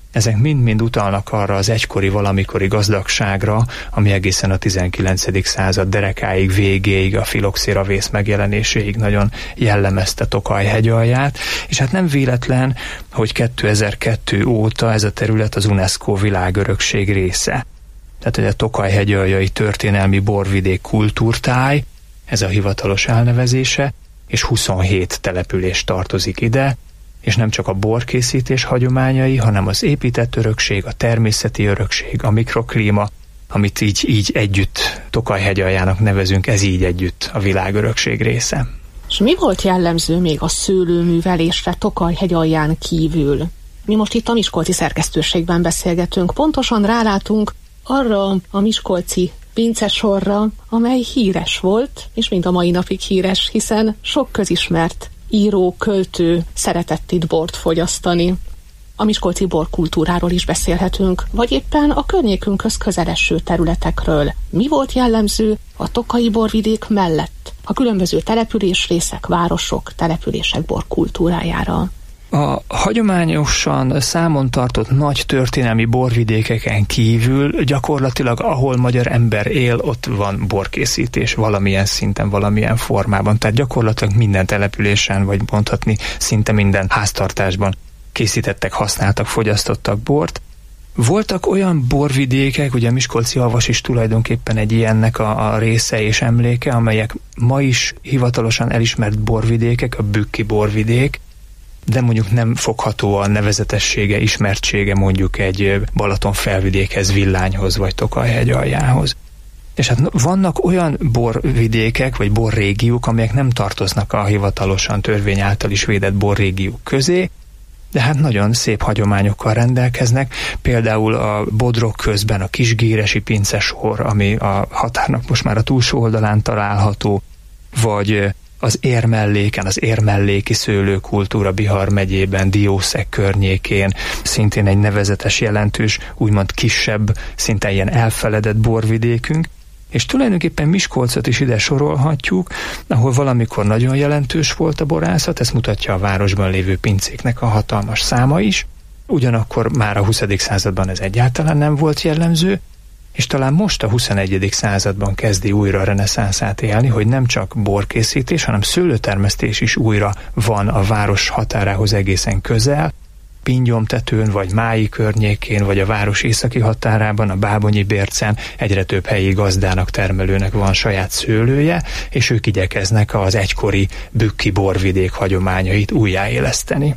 ezek mind-mind utalnak arra az egykori valamikori gazdagságra, ami egészen a 19. század derekáig, végéig, a filoxéravész megjelenéséig nagyon jellemezte Tokaj hegyalját, és hát nem véletlen, hogy 2002 óta ez a terület az UNESCO világörökség része. Tehát, hogy a Tokaj hegyaljai történelmi borvidék kultúrtáj, ez a hivatalos elnevezése, és 27 település tartozik ide, és nem csak a borkészítés hagyományai, hanem az épített örökség, a természeti örökség, a mikroklíma, amit így együtt Tokaj hegyaljának nevezünk, ez így együtt a világörökség része. És mi volt jellemző még a szőlőművelésre Tokaj hegyalján kívül? Mi most itt a miskolci szerkesztőségben beszélgetünk, pontosan rálátunk arra a miskolci pincesorra, amely híres volt, és mind a mai napig híres, hiszen sok közismert író, költő szeretett itt bort fogyasztani. A miskolci borkultúráról is beszélhetünk, vagy éppen a környékünkhöz közeleső területekről. Mi volt jellemző a tokaji borvidék mellett a különböző településrészek, városok, települések borkultúrájára? A hagyományosan számon tartott nagy történelmi borvidékeken kívül gyakorlatilag ahol magyar ember él, ott van borkészítés valamilyen szinten, valamilyen formában. Tehát gyakorlatilag minden településen, vagy mondhatni szinte minden háztartásban készítettek, használtak, fogyasztottak bort. Voltak olyan borvidékek, ugye a Miskolci Alvas is tulajdonképpen egy ilyennek a része és emléke, amelyek ma is hivatalosan elismert borvidékek, a Bükki borvidék, de mondjuk nem fogható a nevezetessége, ismertsége mondjuk egy Balaton felvidékhez, Villányhoz vagy Tokaj hegyaljához. És hát vannak olyan borvidékek vagy borrégiók, amelyek nem tartoznak a hivatalosan törvény által is védett borrégiók közé, de hát nagyon szép hagyományokkal rendelkeznek. Például a Bodrog közben a Kisgéresi pincesor, ami a határnak most már a túlsó oldalán található, vagy az Érmelléken, az érmelléki szőlőkultúra Bihar megyében, Diószeg környékén, szintén egy nevezetes, jelentős, úgymond kisebb, szinte ilyen elfeledett borvidékünk, és tulajdonképpen Miskolcot is ide sorolhatjuk, ahol valamikor nagyon jelentős volt a borászat, ezt mutatja a városban lévő pincéknek a hatalmas száma is, ugyanakkor már a 20. században ez egyáltalán nem volt jellemző, és talán most a 21. században kezdi újra a reneszánszát élni, hogy nem csak borkészítés, hanem szőlőtermesztés is újra van a város határához egészen közel, Pingyomtetőn, vagy Mályi környékén, vagy a város északi határában, a Bábonyi Bércen egyre több helyi gazdának, termelőnek van saját szőlője, és ők igyekeznek az egykori bükki borvidék hagyományait újjáéleszteni.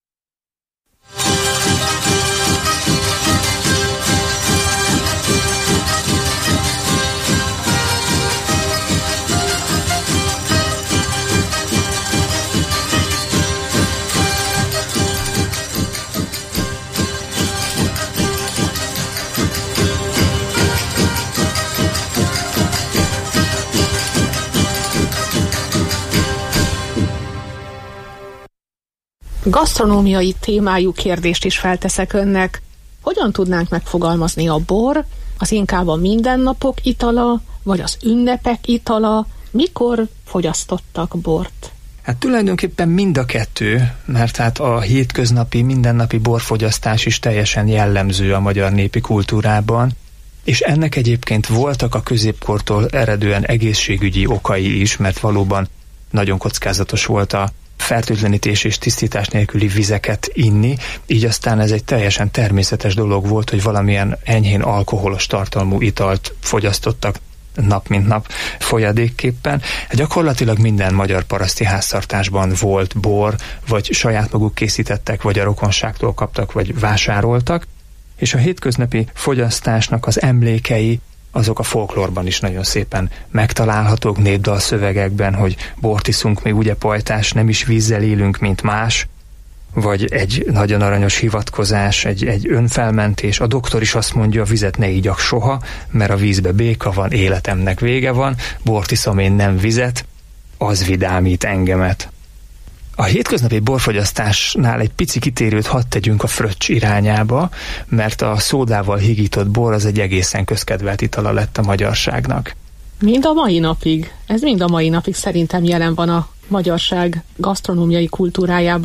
Gasztronómiai témájú kérdést is felteszek önnek. Hogyan tudnánk megfogalmazni a bor, az inkább a mindennapok itala, vagy az ünnepek itala? Mikor fogyasztottak bort? Hát tulajdonképpen mind a kettő, mert hát a hétköznapi, mindennapi borfogyasztás is teljesen jellemző a magyar népi kultúrában, és ennek egyébként voltak a középkortól eredően egészségügyi okai is, mert valóban nagyon kockázatos volt a fertőtlenítés és tisztítás nélküli vizeket inni, így aztán ez egy teljesen természetes dolog volt, hogy valamilyen enyhén alkoholos tartalmú italt fogyasztottak nap mint nap folyadékképpen. Gyakorlatilag minden magyar paraszti háztartásban volt bor, vagy saját maguk készítettek, vagy a rokonságtól kaptak, vagy vásároltak, és a hétköznapi fogyasztásnak az emlékei azok a folklórban is nagyon szépen megtalálhatók, népdalszövegekben, hogy bort iszunk, még ugye pajtás, nem is vízzel élünk, mint más, vagy egy nagyon aranyos hivatkozás, egy önfelmentés. A doktor is azt mondja, a vizet ne igyak soha, mert a vízbe béka van, életemnek vége van, bort iszom én, nem vizet, az vidámít engemet. A hétköznapi borfogyasztásnál egy pici kitérőt hadd tegyünk a fröccs irányába, mert a szódával higított bor az egy egészen közkedvelt itala lett a magyarságnak. Mind a mai napig. Ez mind a mai napig szerintem jelen van a magyarság gasztronómiai kultúrájában.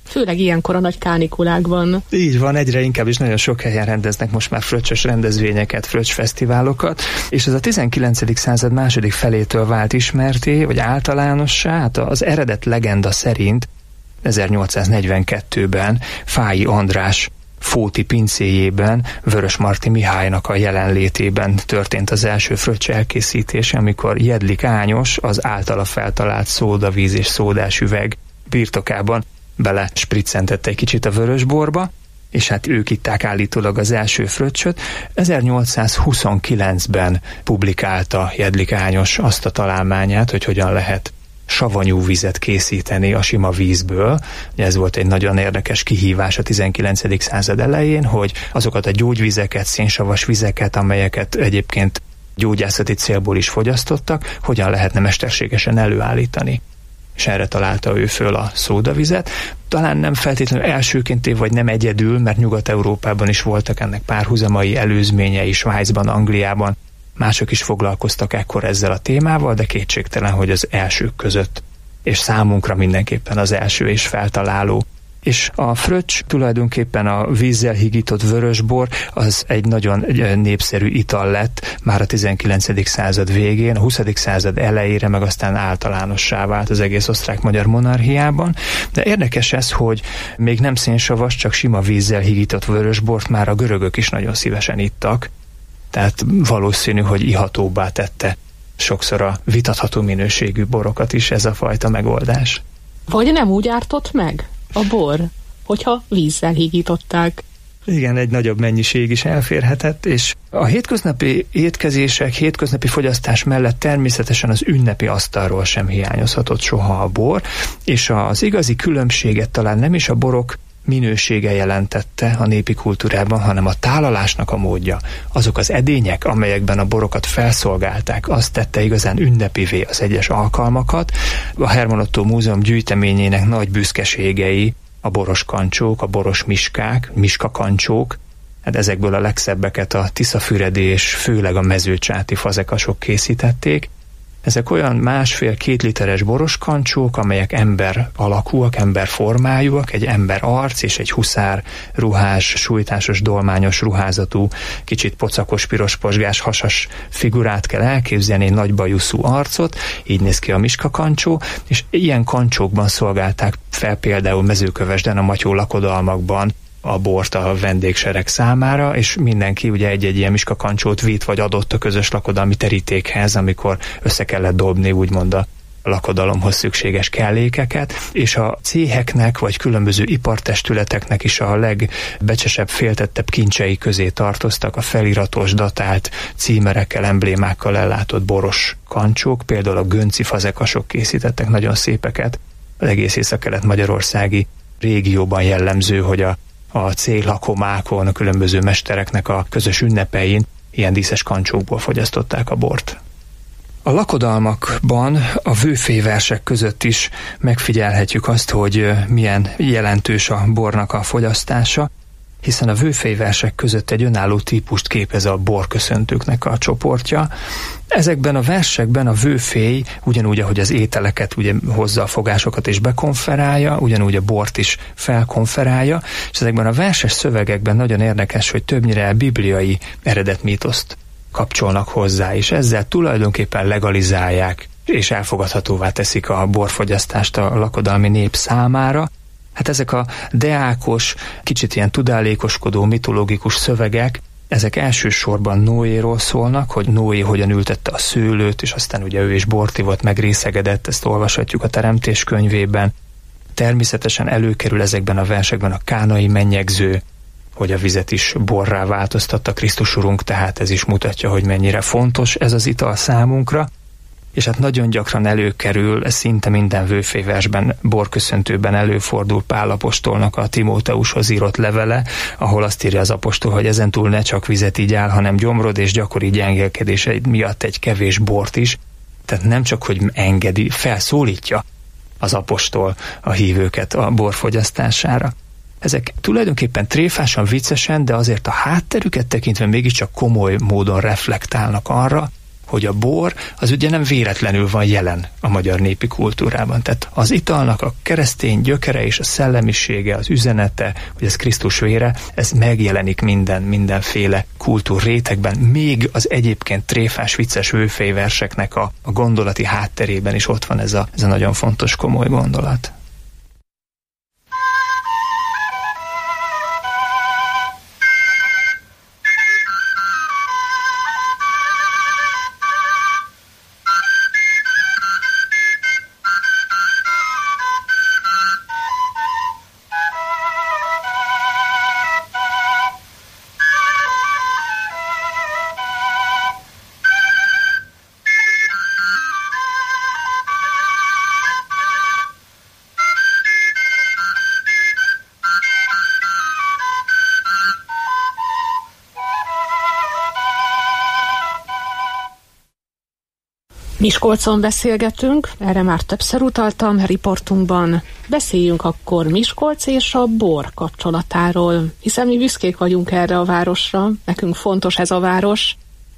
Főleg ilyenkor a nagy kánikulákban. Így van, egyre inkább is nagyon sok helyen rendeznek most már fröccsös rendezvényeket, fröccsfesztiválokat, és ez a 19. század második felétől vált ismerté, vagy általánossá, hát az eredet legenda szerint 1842-ben Fáy András Fóti pincéjében Vörösmarty Mihálynak a jelenlétében történt az első fröccs elkészítése, amikor Jedlik Ányos az általa feltalált szódavíz és szódás üveg birtokában bele spriccentette egy kicsit a vörösborba, és hát ők itták állítólag az első fröccsöt. 1829-ben publikálta Jedlik Ányos azt a találmányát, hogy hogyan lehet savanyú vizet készíteni a sima vízből. Ez volt egy nagyon érdekes kihívás a 19. század elején, hogy azokat a gyógyvizeket, szénsavas vizeket, amelyeket egyébként gyógyászati célból is fogyasztottak, hogyan lehetne mesterségesen előállítani. És erre találta ő föl a szódavizet. Talán nem feltétlenül elsőként vagy nem egyedül, mert Nyugat-Európában is voltak ennek párhuzamai, előzményei, Svájcban, Angliában. Mások is foglalkoztak ekkor ezzel a témával, de kétségtelen, hogy az elsők között, és számunkra mindenképpen az első és feltaláló. És a fröccs tulajdonképpen a vízzel higított vörösbor, az egy nagyon népszerű ital lett már a 19. század végén, a 20. század elejére, meg aztán általánossá vált az egész osztrák-magyar monarchiában. De érdekes ez, hogy még nem szénsavas, csak sima vízzel higított vörösbort már a görögök is nagyon szívesen ittak. Tehát valószínű, hogy ihatóbbá tette sokszor a vitatható minőségű borokat is ez a fajta megoldás. Vagy nem úgy ártott meg a bor, hogyha vízzel hígították? Igen, egy nagyobb mennyiség is elférhetett, és a hétköznapi étkezések, hétköznapi fogyasztás mellett természetesen az ünnepi asztalról sem hiányozhatott soha a bor, és az igazi különbséget talán nem is a borok minősége jelentette a népi kultúrában, hanem a tálalásnak a módja. Azok az edények, amelyekben a borokat felszolgálták, azt tette igazán ünnepivé az egyes alkalmakat. A Hermann Ottó Múzeum gyűjteményének nagy büszkeségei a boros kancsók, a boros miskák, miskakancsók. Hát ezekből a legszebbeket a tiszafüredi és főleg a mezőcsáti fazekasok készítették. Ezek olyan 1,5-2 literes boros kancsók, amelyek ember alakúak, ember formájúak, egy ember arc és egy huszár ruhás, sújtásos, dolmányos ruházatú, kicsit pocakos, piros posgás, hasas figurát kell elképzelni, egy nagy bajuszú arcot, így néz ki a miskakancsó, és ilyen kancsókban szolgálták fel például Mezőkövesden a matyó lakodalmakban a bort a vendégsereg számára, és mindenki ugye egy-egy ilyen miskakancsót vitt vagy adott a közös lakodalmi terítékhez, amikor össze kellett dobni úgymond a lakodalomhoz szükséges kellékeket, és a céheknek vagy különböző ipartestületeknek is a legbecsesebb, féltettebb kincsei közé tartoztak a feliratos, datált címerekkel, emblémákkal ellátott boros kancsók, például a gönci fazekasok készítettek nagyon szépeket. Az egész észak-kelet-magyarországi régióban jellemző, hogy a céhlakomákon, a különböző mestereknek a közös ünnepein ilyen díszes kancsókból fogyasztották a bort. A lakodalmakban a vőféversek között is megfigyelhetjük azt, hogy milyen jelentős a bornak a fogyasztása, hiszen a vőféversek között egy önálló típust képez a borköszöntőknek a csoportja. Ezekben a versekben a vőfély ugyanúgy, ahogy az ételeket ugye hozza a fogásokat és bekonferálja, ugyanúgy a bort is felkonferálja, és ezekben a verses szövegekben nagyon érdekes, hogy többnyire bibliai eredetmítoszt kapcsolnak hozzá, és ezzel tulajdonképpen legalizálják és elfogadhatóvá teszik a borfogyasztást a lakodalmi nép számára. Hát ezek a deákos, kicsit ilyen tudálékoskodó, mitológikus szövegek, ezek elsősorban Noéról szólnak, hogy Noé hogyan ültette a szőlőt, és aztán ugye ő is bort ivott, meg részegedett, ezt olvashatjuk a Teremtés könyvében. Természetesen előkerül ezekben a versekben a kánai mennyegző, hogy a vizet is borrá változtatta Krisztus Urunk, tehát ez is mutatja, hogy mennyire fontos ez az ital számunkra. És hát nagyon gyakran előkerül, szinte minden vőféversben, borköszöntőben előfordul Pál apostolnak a Timóteushoz írott levele, ahol azt írja az apostol, hogy ezentúl ne csak vizet igyál, hanem gyomrod és gyakori gyengélkedése miatt egy kevés bort is. Tehát nem csak, hogy engedi, felszólítja az apostol a hívőket a borfogyasztására. Ezek tulajdonképpen tréfásan, viccesen, de azért a hátterüket tekintve mégiscsak komoly módon reflektálnak arra, hogy a bor az ugye nem véletlenül van jelen a magyar népi kultúrában. Tehát az italnak a keresztény gyökere és a szellemisége, az üzenete, hogy ez Krisztus vére, ez megjelenik mindenféle kultúrrétegben, még az egyébként tréfás, vicces vőfejverseknek a gondolati hátterében is ott van ez a nagyon fontos, komoly gondolat. Miskolcon beszélgetünk, erre már többször utaltam riportunkban. Beszéljünk akkor Miskolc és a bor kapcsolatáról, hiszen mi büszkék vagyunk erre a városra, nekünk fontos ez a város,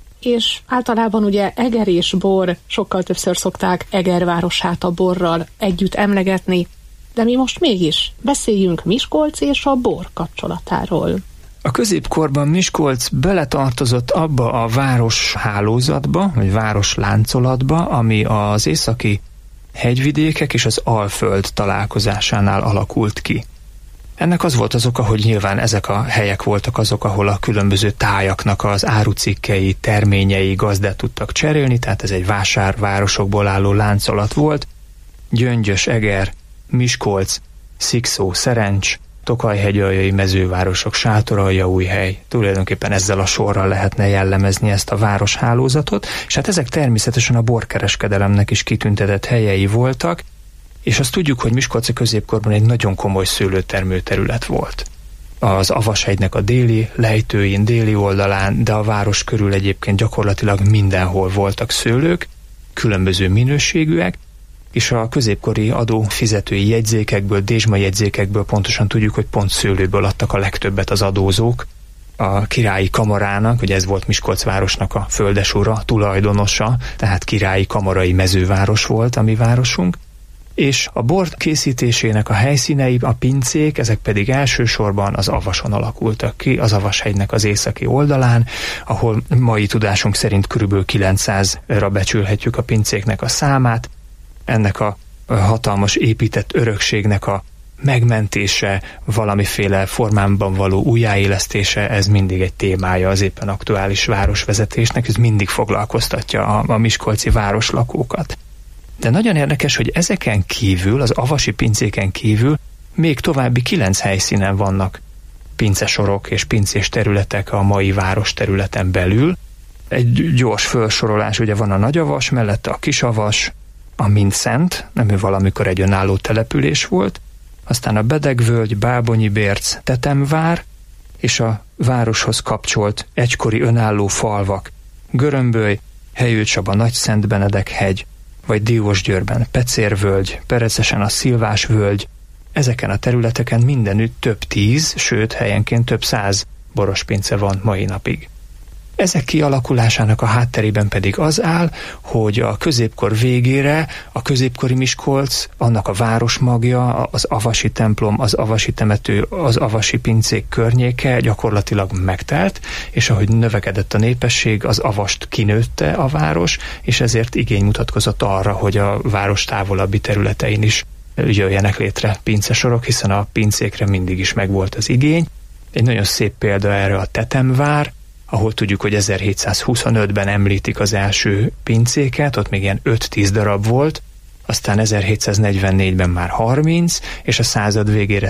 és általában ugye Eger és bor, sokkal többször szokták Eger városát a borral együtt emlegetni, de mi most mégis beszéljünk Miskolc és a bor kapcsolatáról. A középkorban Miskolc beletartozott abba a városhálózatba, vagy városláncolatba, ami az északi hegyvidékek és az Alföld találkozásánál alakult ki. Ennek az volt az oka, hogy nyilván ezek a helyek voltak azok, ahol a különböző tájaknak az árucikkei, terményei gazdát tudtak cserélni, tehát ez egy vásárvárosokból álló láncolat volt. Gyöngyös, Eger, Miskolc, Szikszó, Szerencs, Tokaj-hegyaljai mezővárosok, Sátoraljaújhely, tulajdonképpen ezzel a sorral lehetne jellemezni ezt a városhálózatot, és hát ezek természetesen a borkereskedelemnek is kitüntetett helyei voltak, és azt tudjuk, hogy Miskolc a középkorban egy nagyon komoly szőlőtermő terület volt. Az Avashegynek a déli lejtőin, déli oldalán, de a város körül egyébként gyakorlatilag mindenhol voltak szőlők, különböző minőségűek, és a középkori adófizetői jegyzékekből, dézsma jegyzékekből pontosan tudjuk, hogy pont szőlőből adtak a legtöbbet az adózók. A királyi kamarának, ugye ez volt Miskolc városnak a földesura, tulajdonosa, tehát királyi kamarai mezőváros volt a mi városunk, és a bor készítésének a helyszínei, a pincék, ezek pedig elsősorban az Avason alakultak ki, az Avashegynek az északi oldalán, ahol mai tudásunk szerint körülbelül 900-ra becsülhetjük a pincéknek a számát. Ennek a hatalmas épített örökségnek a megmentése, valamiféle formában való újjáélesztése, ez mindig egy témája az éppen aktuális városvezetésnek, ez mindig foglalkoztatja a miskolci városlakókat. De nagyon érdekes, hogy ezeken kívül, az avasi pincéken kívül még további 9 helyszínen vannak pincesorok és pincés területek a mai város területen belül. Egy gyors felsorolás, ugye van a Nagyavas, mellette a Kisavas, a Mindszent, ami valamikor egy önálló település volt, aztán a Bedegvölgy, Bábonyi-Bérc, Tetemvár, és a városhoz kapcsolt egykori önálló falvak, Görömböly, Helyőcsaba, Nagyszentbenedek-hegy, vagy Diósgyőrben Pecérvölgy, Perecesen a Szilvásvölgy. Ezeken a területeken mindenütt több 10, sőt helyenként több 100 borospince van mai napig. Ezek kialakulásának a hátterében pedig az áll, hogy a középkor végére a középkori Miskolc, annak a városmagja, az avasi templom, az avasi temető, az avasi pincék környéke gyakorlatilag megtelt, és ahogy növekedett a népesség, az avast kinőtte a város, és ezért igény mutatkozott arra, hogy a város távolabbi területein is jöjjenek létre pincesorok, hiszen a pincékre mindig is megvolt az igény. Egy nagyon szép példa erre a Tetemvár, ahol tudjuk, hogy 1725-ben említik az első pincéket, ott még ilyen 5-10 darab volt, aztán 1744-ben már 30, és a század végére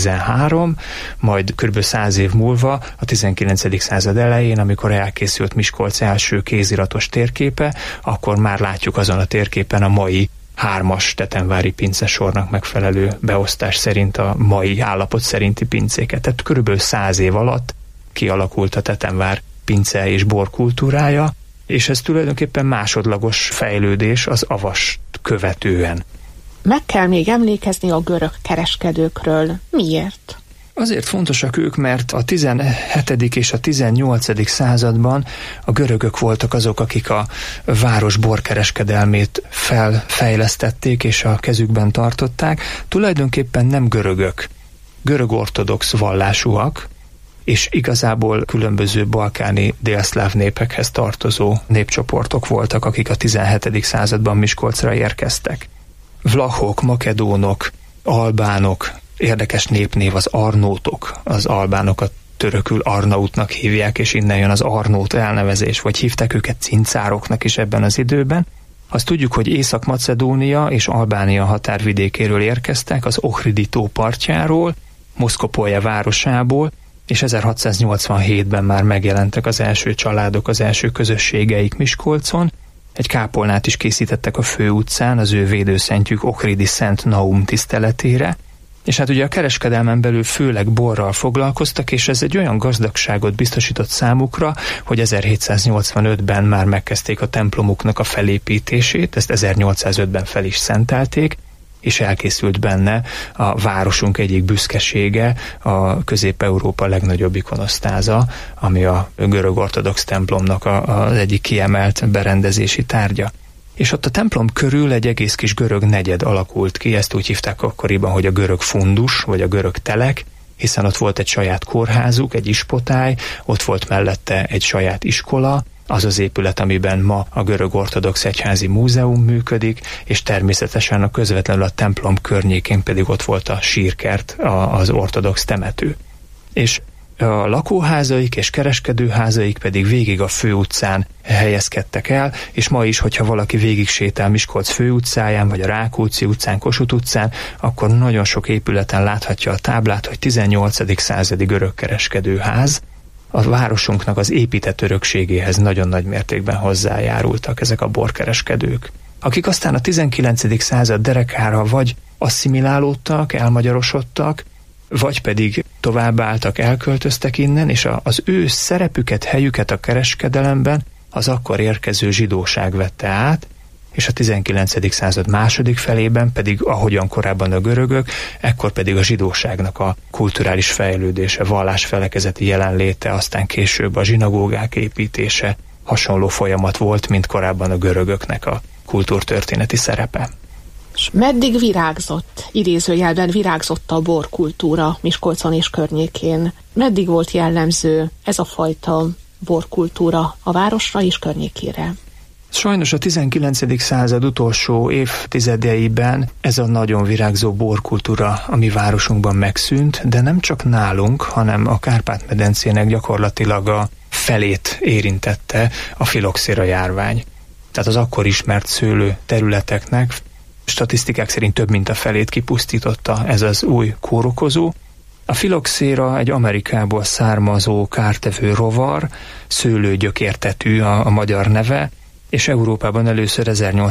113, majd kb. 100 év múlva, a 19. század elején, amikor elkészült Miskolc első kéziratos térképe, akkor már látjuk azon a térképen a mai 3-as tetemvári pincesornak megfelelő beosztás szerint a mai állapot szerinti pincéket. Tehát kb. 100 év alatt kialakult a Tetemvár pince és bor kultúrája, és ez tulajdonképpen másodlagos fejlődés az avast követően. Meg kell még emlékezni a görög kereskedőkről. Miért? Azért fontosak ők, mert a 17. és a 18. században a görögök voltak azok, akik a város borkereskedelmét felfejlesztették és a kezükben tartották. Tulajdonképpen nem görögök, görög-ortodox vallásúak, és igazából különböző balkáni délszláv népekhez tartozó népcsoportok voltak, akik a 17. században Miskolcra érkeztek. Vlachok, makedónok, albánok, érdekes népnév az arnótok, az albánokat törökül Arnautnak hívják, és innen jön az Arnót elnevezés, vagy hívták őket cincároknak is ebben az időben. Azt tudjuk, hogy Észak-Macedónia és Albánia határvidékéről érkeztek, az Ohridi tó partjáról, Moszkopolje városából, és 1687-ben már megjelentek az első családok, az első közösségeik Miskolcon. Egy kápolnát is készítettek a főutcán az ő védőszentjük Ohridi Szent Naum tiszteletére, és hát ugye a kereskedelmen belül főleg borral foglalkoztak, és ez egy olyan gazdagságot biztosított számukra, hogy 1785-ben már megkezdték a templomuknak a felépítését, ezt 1805-ben fel is szentelték, és elkészült benne a városunk egyik büszkesége, a Közép-Európa legnagyobb ikonosztáza, ami a görög-ortodox templomnak az egyik kiemelt berendezési tárgya. És ott a templom körül egy egész kis görög negyed alakult ki, ezt úgy hívták akkoriban, hogy a görög fundus, vagy a görög telek, hiszen ott volt egy saját kórházuk, egy ispotály, ott volt mellette egy saját iskola, az az épület, amiben ma a görög-ortodox egyházi múzeum működik, és természetesen a közvetlenül a templom környékén pedig ott volt a sírkert, az ortodox temető. És a lakóházaik és kereskedőházaik pedig végig a főutcán helyezkedtek el, és ma is, hogyha valaki végig sétál Miskolc főutcáján, vagy a Rákóczi utcán, Kossuth utcán, akkor nagyon sok épületen láthatja a táblát, hogy 18. századi görög kereskedőház. A városunknak az épített örökségéhez nagyon nagy mértékben hozzájárultak ezek a borkereskedők, akik aztán a 19. század derekára vagy asszimilálódtak, elmagyarosodtak, vagy pedig továbbálltak, elköltöztek innen, és az ő szerepüket, helyüket a kereskedelemben az akkor érkező zsidóság vette át, és a 19. század második felében pedig, ahogyan korábban a görögök, ekkor pedig a zsidóságnak a kulturális fejlődése, vallásfelekezeti jelenléte, aztán később a zsinagógák építése hasonló folyamat volt, mint korábban a görögöknek a kultúrtörténeti szerepe. És meddig virágzott, idézőjelben virágzott a borkultúra Miskolcon és környékén? Meddig volt jellemző ez a fajta borkultúra a városra és környékére? Sajnos a 19. század utolsó évtizedeiben ez a nagyon virágzó borkultúra a mi városunkban megszűnt, de nem csak nálunk, hanem a Kárpát-medencének gyakorlatilag a felét érintette a filoxéra járvány. Tehát az akkor ismert szőlő területeknek statisztikák szerint több mint a felét kipusztította ez az új kórokozó. A filoxéra egy Amerikából származó kártevő rovar, szőlőgyökértetű a magyar neve, és Európában először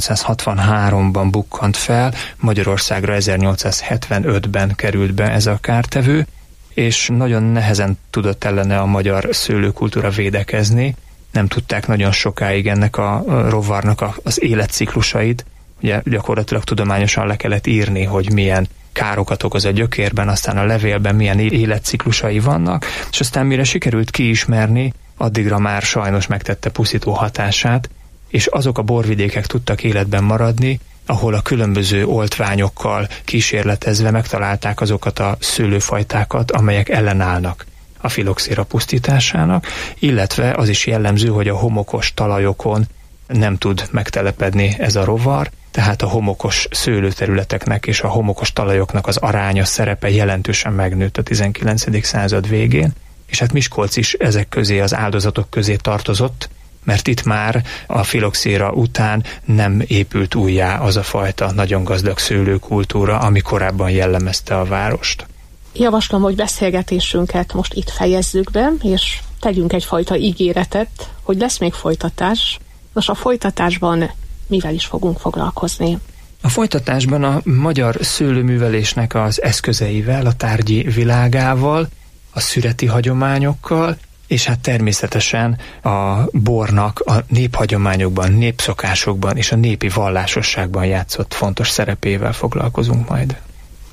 1863-ban bukkant fel, Magyarországra 1875-ben került be ez a kártevő, és nagyon nehezen tudott ellene a magyar szőlőkultúra védekezni. Nem tudták nagyon sokáig ennek a rovarnak az életciklusait. Ugye gyakorlatilag tudományosan le kellett írni, hogy milyen károkat okoz a gyökérben, aztán a levélben milyen életciklusai vannak, és aztán mire sikerült kiismerni, addigra már sajnos megtette pusztító hatását, és azok a borvidékek tudtak életben maradni, ahol a különböző oltványokkal kísérletezve megtalálták azokat a szőlőfajtákat, amelyek ellenállnak a filoxéra pusztításának, illetve az is jellemző, hogy a homokos talajokon nem tud megtelepedni ez a rovar, tehát a homokos szőlőterületeknek és a homokos talajoknak az aránya, szerepe jelentősen megnőtt a 19. század végén, és hát Miskolc is ezek közé, az áldozatok közé tartozott, mert itt már a filoxéra után nem épült újjá az a fajta nagyon gazdag szőlőkultúra, ami korábban jellemezte a várost. Javaslom, hogy beszélgetésünket most itt fejezzük be, és tegyünk egyfajta ígéretet, hogy lesz még folytatás. Most a folytatásban mivel is fogunk foglalkozni? A folytatásban a magyar szőlőművelésnek az eszközeivel, a tárgyi világával, a szüreti hagyományokkal, és hát természetesen a bornak a néphagyományokban, népszokásokban és a népi vallásosságban játszott fontos szerepével foglalkozunk majd.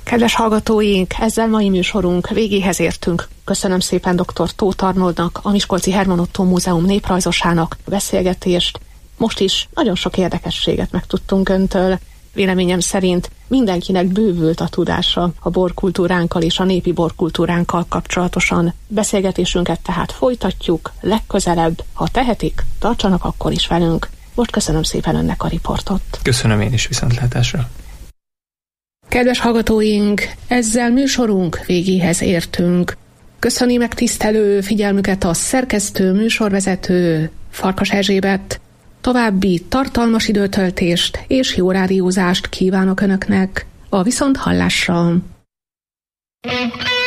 Kedves hallgatóink, ezzel mai műsorunk végéhez értünk. Köszönöm szépen dr. Tóth Arnoldnak, a Miskolci Herman Ottó Múzeum néprajzosának a beszélgetést. Most is nagyon sok érdekességet megtudtunk öntől. Véleményem szerint mindenkinek bővült a tudása a borkultúránkkal és a népi borkultúránkkal kapcsolatosan. Beszélgetésünket tehát folytatjuk legközelebb. Ha tehetik, tartsanak akkor is velünk. Most köszönöm szépen önnek a riportot. Köszönöm én is, viszontlátásra. Kedves hallgatóink, ezzel műsorunk végéhez értünk. Köszöni megtisztelő figyelmüket a szerkesztő, műsorvezető Farkas Erzsébet. További tartalmas időtöltést és jó rádiózást kívánok Önöknek. A viszonthallásra!